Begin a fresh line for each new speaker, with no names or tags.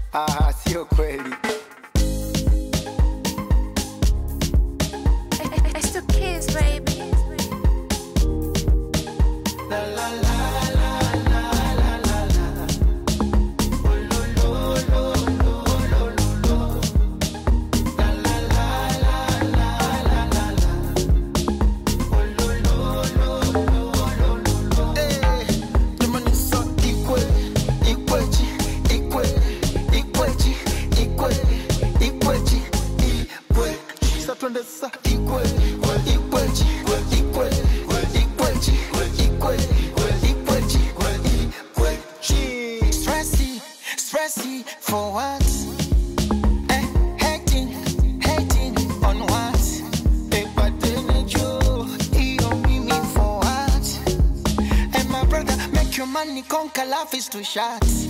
Sio kweli.
I still kiss, baby.
La la la la la la la la. Oh lo lo lo lo lo lo. La la la la la la la la. Oh lo lo lo lo lo lo. Eh, the money so equal, equality, equal, equality, equal, equality, equal. So twende sa equal, equality, equal, equality, equal, equality, equality. Stressy for what? Hating on what? But then you me for what? And my brother, make your money conquer, life is too short.